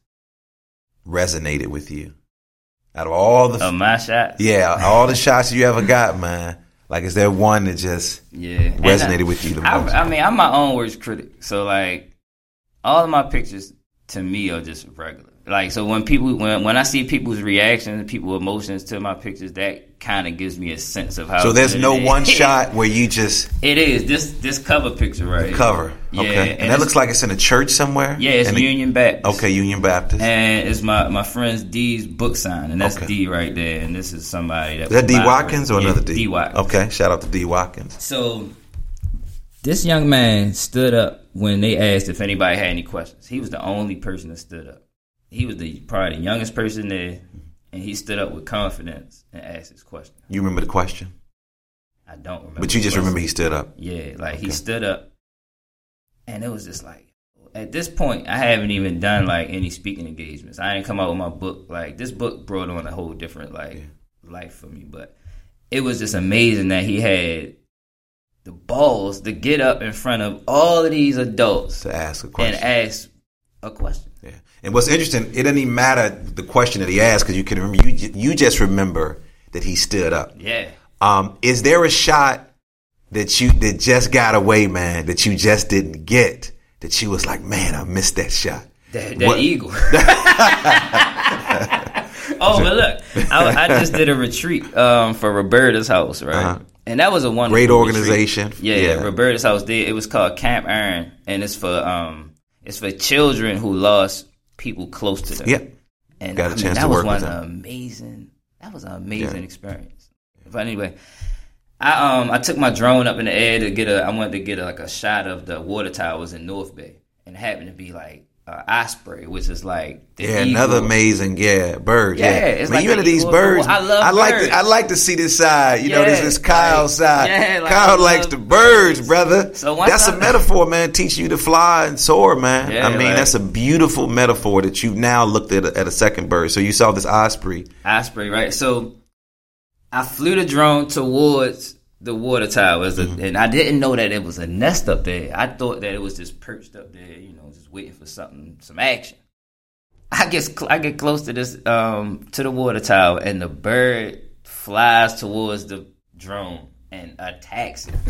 resonated with you out of all the of my shots? Yeah, all the shots you ever got, man. Like, is there one that just yeah resonated I, with you the most? I, I mean, I'm my own worst critic. So, like, all of my pictures, to me, are just regular. Like, so when people, when when I see people's reactions, people's emotions to my pictures, that kind of gives me a sense of how. So there's no is. one shot where you just. It is this this cover picture right here. Cover, yeah, okay, and, and that looks like it's in a church somewhere. Yeah, it's and Union Baptist. Okay, Union Baptist, and it's my my friend's D's book sign, and that's okay. D right there, and this is somebody that. Is that D Watkins or yeah, another D? D Watkins. Okay, shout out to D Watkins. So. This young man stood up when they asked if anybody had any questions. He was the only person that stood up. He was the probably the youngest person there, and he stood up with confidence and asked his question. You remember the question? I don't remember. But you just remember he stood up. Yeah, like okay. he stood up, and it was just like, at this point, I haven't even done like any speaking engagements. I didn't come out with my book. Like, this book brought on a whole different like yeah. life for me. But it was just amazing that he had the balls to get up in front of all of these adults to ask a question and ask a question. Yeah, and what's interesting, it doesn't even matter the question that he asked because you can remember. You you just remember that he stood up. Yeah. Um, is there a shot that you that just got away, man? That you just didn't get? That you was like, man, I missed that shot. That, that eagle. Oh, but look, I, I just did a retreat um, for Roberta's house, right? Uh-huh. And that was a wonderful great organization. Yeah, yeah, Roberta's house did. It was called Camp Iron, and it's for um, it's for children who lost people close to them. Yep. And got a I mean, chance that to was work one with them. amazing. That was an amazing yeah. experience. But anyway, I um I took my drone up in the air to get a. I wanted to get a, like a shot of the water towers in North Bay, and it happened to be like. Uh, osprey, which is like the yeah, eagle. another amazing yeah bird. Yeah, yeah. it's Man, like you into these eagle. birds. I love I like birds. to, I like to see this side. You yeah, know, this is Kyle's like, side. Yeah, like Kyle likes the birds, birds, brother. So that's time, a metaphor, man. Teach you to fly and soar, man. Yeah, I mean, like, that's a beautiful metaphor that you've now looked at a, at a second bird. So you saw this osprey. Osprey, right? So I flew the drone towards the water towers, mm-hmm. and I didn't know that it was a nest up there. I thought that it was just perched up there, you know, just waiting for something, some action. I get I get close to this um, to the water tower, and the bird flies towards the drone and attacks it.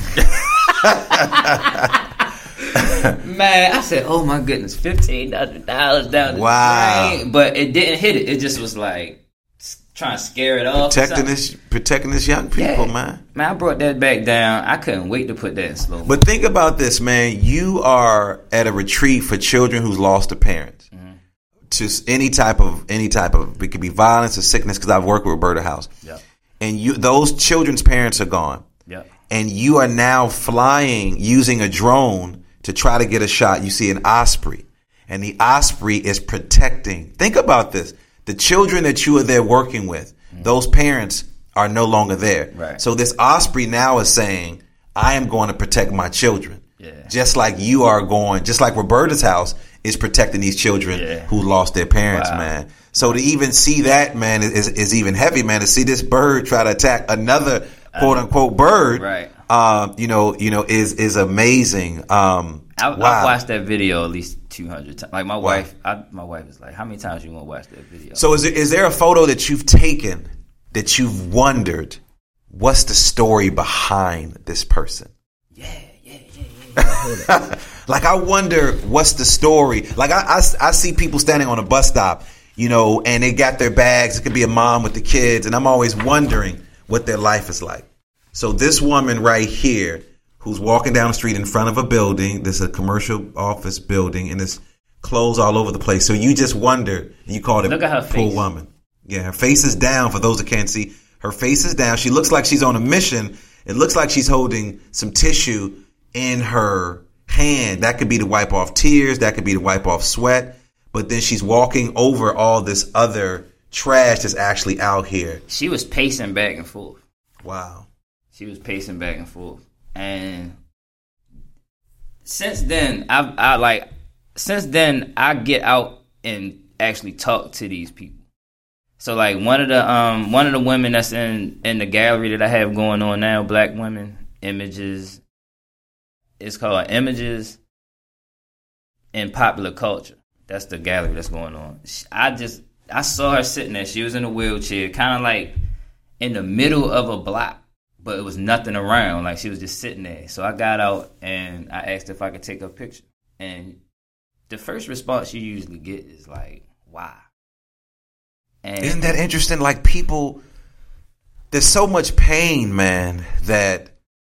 Man, I said, "Oh my goodness, fifteen hundred dollars down the wow. drain!" But it didn't hit it. It just was like trying to scare it off. Protecting this, protecting this young people, yeah. man. Man, I brought that back down. I couldn't wait to put that in slow. But think about this, man. You are at a retreat for children who's lost a parent. Mm-hmm. To any type of any type of it could be violence or sickness. Because I've worked with Roberta House, yep. and you those children's parents are gone, yep. and you are now flying using a drone to try to get a shot. You see an osprey, and the osprey is protecting. Think about this. The children that you are there working with, mm-hmm. those parents are no longer there. Right. So this osprey now is saying, I am going to protect my children. Yeah. Just like you are going, just like Roberta's house is protecting these children yeah. who lost their parents, wow. man. So to even see that, man, is, is even heavy, man. To see this bird try to attack another quote unquote bird, right. um, you know, you know, is, is amazing. Um, I, wow. I've watched that video at least two hundred times. Like my wow. wife, I, my wife is like, how many times you want to watch that video? So is there, is there a photo that you've taken that you've wondered, what's the story behind this person? Yeah, yeah, yeah, yeah. Like, I wonder what's the story. Like, I, I, I see people standing on a bus stop, you know, and they got their bags. It could be a mom with the kids. And I'm always wondering what their life is like. So this woman right here, who's walking down the street in front of a building. This is a commercial office building, and there's clothes all over the place. So you just wonder, you call it Look at her poor face. woman. Yeah, her face is down. For those that can't see, her face is down. She looks like she's on a mission. It looks like she's holding some tissue in her hand. That could be to wipe off tears. That could be to wipe off sweat. But then she's walking over all this other trash that's actually out here. She was pacing back and forth. Wow. She was pacing back and forth. And since then, I I like since then I get out and actually talk to these people. So like one of the um one of the women that's in in the gallery that I have going on now, Black Women Images. It's called Images in Popular Culture. That's the gallery that's going on. I just I saw her sitting there. She was in a wheelchair, kind of like in the middle of a block. but it was nothing around. Like, she was just sitting there. So I got out and I asked if I could take a picture. And the first response you usually get is like, why? And isn't that interesting? Like, people, there's so much pain, man, that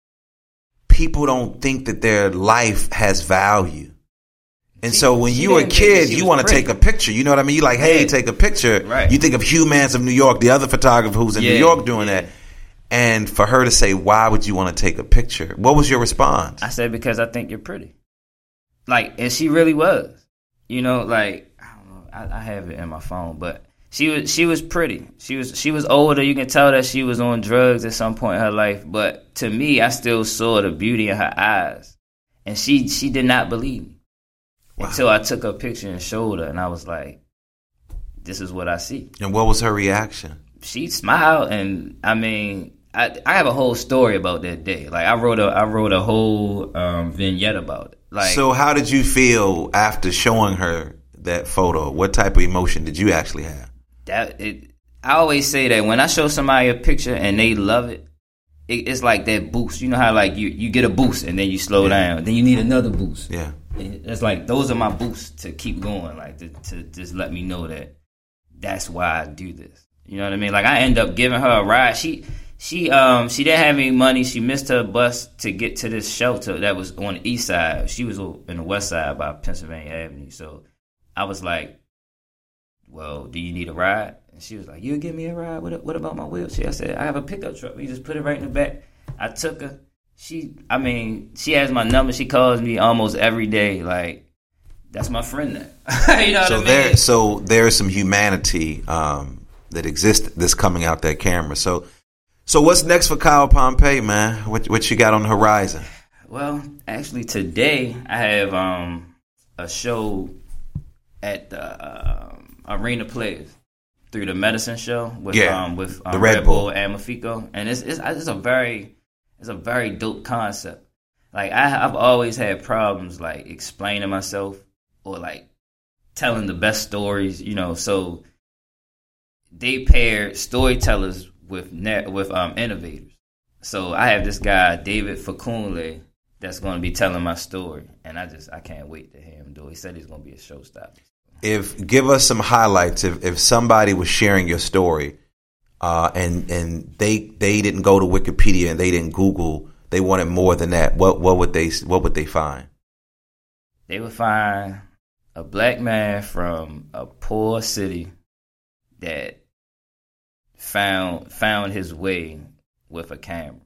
people don't think that their life has value. And she, so when you were a kid, you want to take a picture. You know what I mean? You're like, hey, yeah. take a picture. Right. You think of Hugh Mans of New York, the other photographer who's in yeah, New York doing yeah. that. And for her to say, why would you want to take a picture? What was your response? I said, because I think you're pretty. Like, and she really was. You know, like, I don't know. I, I have it in my phone, but she was she was pretty. She was she was older. You can tell that she was on drugs at some point in her life. But to me, I still saw the beauty in her eyes. And she, she did not believe me. Wow. Until I took a picture and showed her, and I was like, this is what I see. And what was her reaction? She smiled, and I mean, I I have a whole story about that day. Like, I wrote a I wrote a whole um, vignette about it. Like, so how did you feel after showing her that photo? What type of emotion did you actually have? That it. I always say that when I show somebody a picture and they love it, it it's like that boost. You know how, like, you, you get a boost and then you slow yeah. down, then you need another boost. Yeah. It's like, those are my boosts to keep going, like, to, to just let me know that that's why I do this. You know what I mean? Like, I end up giving her a ride. She she um she didn't have any money. She missed her bus to get to this shelter that was on the east side. She was in the west side by Pennsylvania Avenue. So I was like, well, do you need a ride? And she was like, you'll give me a ride? What, what about my wheelchair? I said, I have a pickup truck. We just put it right in the back. I took her. She, I mean, she has my number. She calls me almost every day. Like, that's my friend now. You know what so I mean? There, so there's some humanity um, that exists that's coming out that camera. So, so what's next for Kyle Pompey, man? What what you got on the horizon? Well, actually, today I have um, a show at the uh, Arena Players through the Medicine Show with yeah, um, with um, the Red, Red Bull. Bull and Mafiko, and it's it's, it's a very It's a very dope concept. Like, I, I've always had problems, like, explaining myself or, like, telling the best stories, you know. So they pair storytellers with net, with um, innovators. So I have this guy, David Fakunle, that's going to be telling my story. And I just, I can't wait to hear him do it. He said he's going to be a showstopper. If, give us some highlights. If, if somebody was sharing your story, Uh, and and they they didn't go to Wikipedia and they didn't Google. They wanted more than that. What what would they what would they find? They would find a black man from a poor city that found found his way with a camera.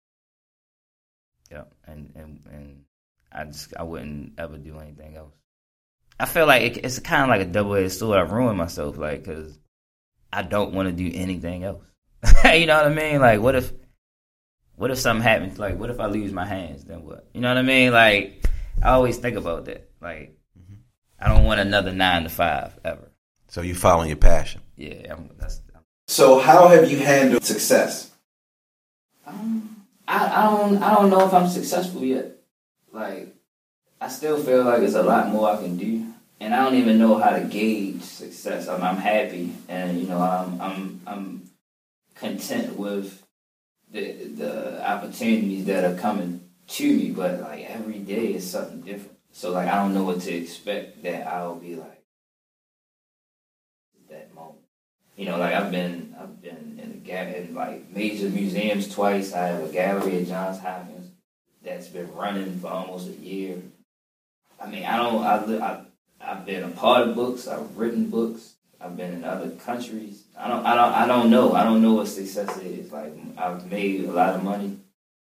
Yeah, and and and I just I wouldn't ever do anything else. I feel like it, it's kind of like a double-edged sword. I ruined myself, like, because I don't want to do anything else. You know what I mean? Like, what if, what if something happens? Like, what if I lose my hands? Then what? You know what I mean? Like, I always think about that. Like, mm-hmm. I don't want another nine to five ever. So you following your passion? Yeah. I'm, that's, I'm, so how have you handled success? Um, I, I don't, I don't know if I'm successful yet. Like, I still feel like there's a lot more I can do. And I don't even know how to gauge success. I'm, I'm happy, and you know, I'm I'm I'm content with the the opportunities that are coming to me. But like, every day is something different. So like, I don't know what to expect that I'll be like that moment. You know, like I've been I've been in, the, in like major museums twice. I have a gallery at Johns Hopkins that's been running for almost a year. I mean, I don't I. I I've been a part of books. I've written books. I've been in other countries. I don't. I don't. I don't know. I don't know what success is. Like, I've made a lot of money.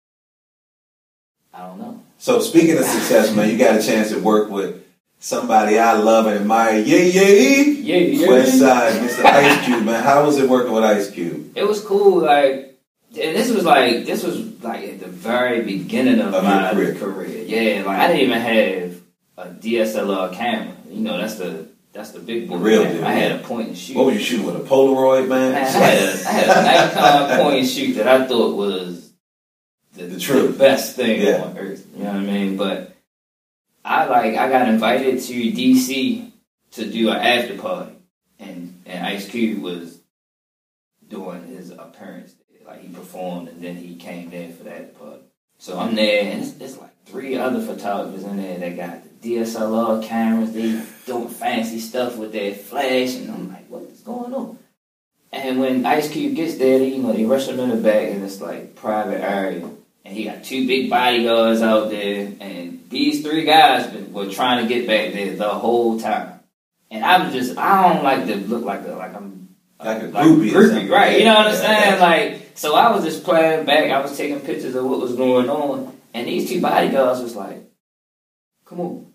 I don't know. So speaking of success, man, you got a chance to work with somebody I love and admire. Yay, yay, yeah, yeah. West Side, Mister Ice Cube, man. How was it working with Ice Cube? It was cool. Like, and this was like this was like at the very beginning of, of my career. career. Yeah, like I didn't even have a D S L R camera. You know, that's the that's the big boy. The real deal. I had a point and shoot. What were you shooting with, a Polaroid, man? I had a, I had a Nikon point and shoot that I thought was the, the, the best thing yeah. on earth. You know what I mean? But I like I got invited to D C to do an after party, and and Ice Cube was doing his appearance. like he performed, and then he came there for that part. So I'm there, and it's, it's like three other photographers in there that got the D S L R cameras. They doing fancy stuff with their flash, and I'm like, what is going on? And when Ice Cube gets there, they, you know, they rush him in the back in this like private area, and he got two big bodyguards out there, and these three guys been, were trying to get back there the whole time. And I was just, I don't like to look like a, like I'm like a like groupie, or groupie, right? You know what I'm yeah, saying? yeah. Like, so I was just playing back. I was taking pictures of what was going on, and these two bodyguards was like, "Come on,"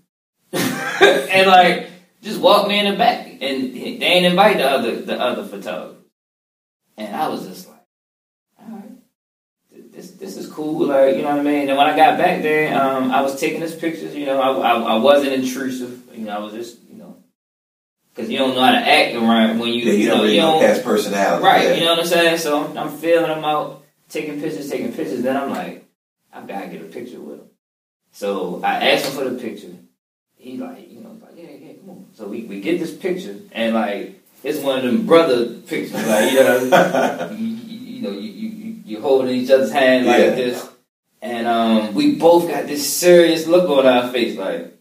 and like just walked me in the back, and they didn't invite the other the other photographers. And I was just like, all right, this this is cool, like, you know what I mean? And when I got back there, um, I was taking his pictures, you know, I, I, I wasn't intrusive, you know, I was just, you know, because you don't know how to act around when you, Yeah, you, you don't know, really you know don't, past personality. right, Yeah. you know what I'm saying? So I'm, I'm feeling him out, taking pictures, taking pictures, then I'm like, I gotta get a picture with him. So I asked him for the picture. He like, you know, like, yeah, yeah, come on. So we, we get this picture, and like, it's one of them brother pictures, like, you know, you, you, you know, you, you, you're holding each other's hand like Yeah. this. And um, we both got this serious look on our face, like,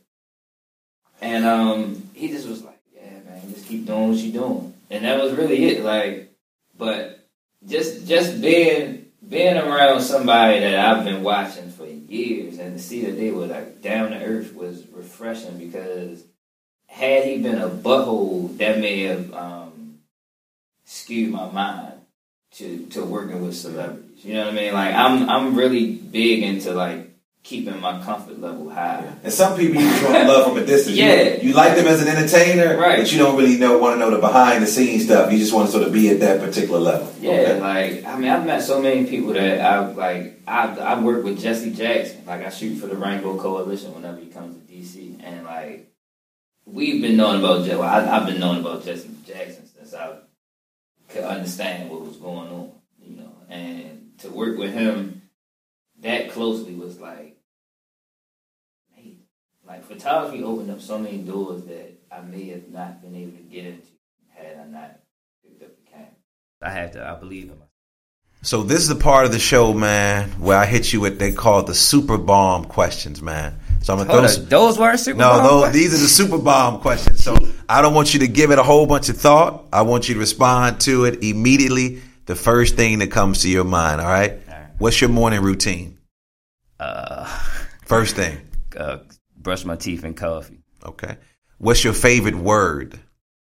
and um, he just was like, yeah, man, just keep doing what you're doing. And that was really it, like, but just just being, being around somebody that I've been watching for years and to see that they were, like, down to earth was refreshing, because had he been a butthole, that may have um, skewed my mind to, to working with celebrities. You know what I mean? Like, I'm I'm really big into, like, keeping my comfort level high. And some people you just want to love from a distance. Yeah. You, you like them as an entertainer, Right. but you don't really know want to know the behind the scenes stuff. You just want to sort of be at that particular level. Yeah, Okay. like, I mean, I've met so many people that I've, like, I've, I've worked with Jesse Jackson. Like, I shoot for the Rainbow Coalition whenever he comes to D C. And, like, we've been knowing about Jesse. Well, I, I've been knowing about Jesse Jackson since I could understand what was going on, you know. And to work with him that closely was like, man, like, photography opened up so many doors that I may have not been able to get into had I not picked up the camera. I have to, I believe in myself. So this is the part of the show, man, where I hit you with, they call it the super bomb questions, man. So I'm gonna Hold throw up, those weren't super No, bomb those, questions? these are the super bomb questions. So I don't want you to give it a whole bunch of thought. I want you to respond to it immediately. The first thing that comes to your mind. All right. All right. What's your morning routine? Uh, First thing. uh, brush my teeth and coffee. Okay. What's your favorite word?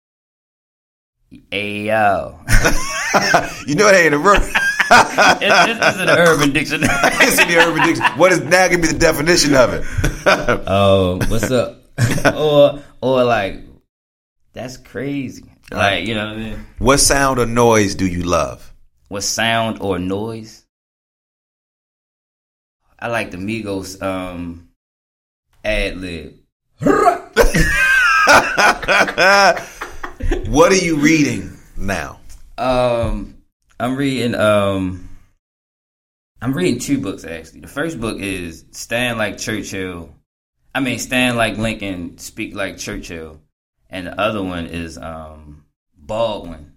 Ayo. You know it ain't a word. It's, it's, it's in the Urban Dictionary. It's in the Urban Dictionary. What is now? Give me the definition of it. Oh, what's up? or or like, that's crazy. Like, you know what I mean? What sound or noise do you love? What sound or noise? I like the Migos um, ad lib. What are you reading now? Um, I'm reading. Um, I'm reading two books actually. The first book is Stand Like Churchill. I mean, Stand Like Lincoln, Speak Like Churchill, and the other one is um, Baldwin.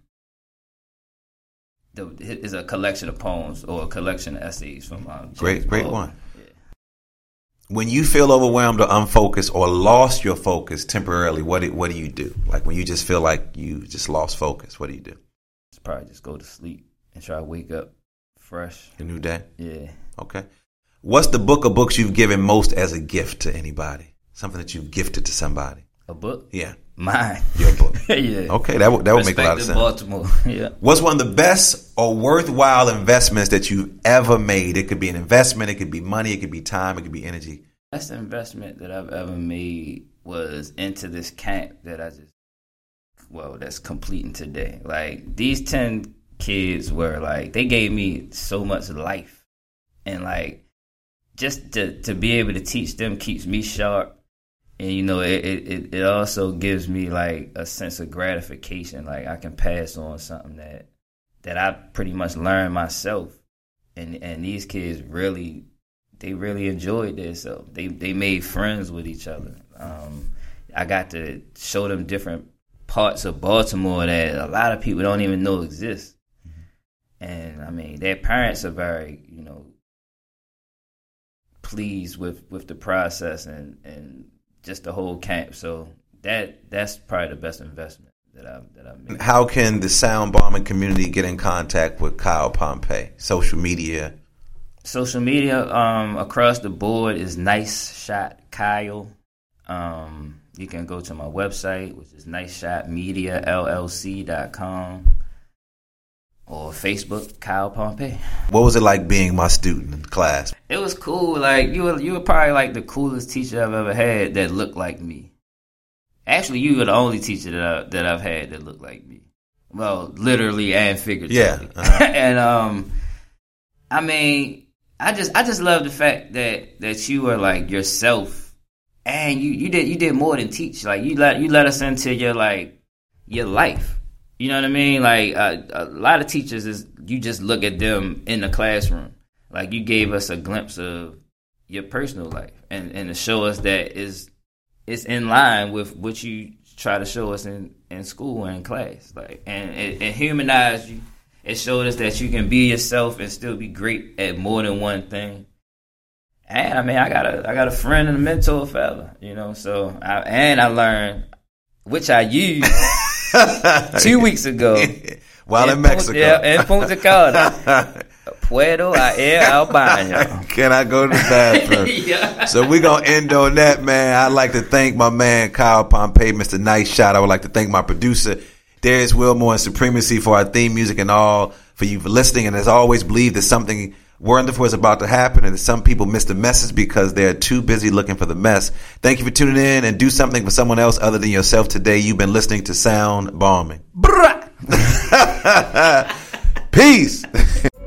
The, it's a collection of poems or a collection of essays from um, James Great, great Baldwin. one. When you feel overwhelmed or unfocused or lost your focus temporarily, what do, what do you do? Like when you just feel like you just lost focus, what do you do? It's probably just go to sleep and try to wake up fresh. A new day? Yeah. Okay. What's the book or books you've given most as a gift to anybody? Something that you've gifted to somebody? A book? Yeah. Mine. Your book. Yeah. Okay, that would that would make a lot of Respect sense. to Baltimore. Yeah. What's one of the best or worthwhile investments that you've ever made? It could be an investment, it could be money, it could be time, it could be energy. Best investment that I've ever made was into this camp that I just, well, that's completing today. Like, these ten kids were like, they gave me so much life. And like, just to, to be able to teach them keeps me sharp. And, you know, it, it, it also gives me like a sense of gratification. Like, I can pass on something that, that I pretty much learned myself. And, and these kids really, they really enjoyed this. So they, they made friends with each other. Um, I got to show them different parts of Baltimore that a lot of people don't even know exist. And I mean, their parents are very, you know, pleased with, with the process and, and just the whole camp. So that that's probably the best investment that I that I made. How can the sound bombing community get in contact with Kyle Pompey? Social media. Social media um, across the board is Nice Shot Kyle. Um, you can go to my website, which is nice shot media l l c dot com, or Facebook, Kyle Pompey. What was it like being my student in class? It was cool. Like you were, you were probably like the coolest teacher I've ever had that looked like me. Actually, you were the only teacher that I, that I've had that looked like me. Well, literally and figuratively. Yeah. Uh-huh. And um, I mean, I just I just love the fact that that you were like yourself, and you, you did you did more than teach. Like you let you let us into your like your life. You know what I mean? Like uh, a lot of teachers is you just look at them in the classroom. Like you gave us a glimpse of your personal life, and and to show us that is it's in line with what you try to show us in, in school and in class. Like and it, it humanized you. It showed us that you can be yourself and still be great at more than one thing. And I mean, I got a I got a friend and a mentor forever, you know. So I, and I learned, which I used two weeks ago while in, in Mexico, yeah, in Punta Cana, Puerto Albano. Can I go to the bathroom? Yeah. So we're gonna end on that, man. I'd like to thank my man Kyle Pompey, Mister Nice Shot. I would like to thank my producer Darius Wilmore and Supremacy for our theme music and all, for you for listening. And as always, believe that something wonderful is about to happen, and that some people miss the message because they're too busy looking for the mess. Thank you for tuning in, and do something for someone else other than yourself today. You've been listening to Sound Bombing. Peace.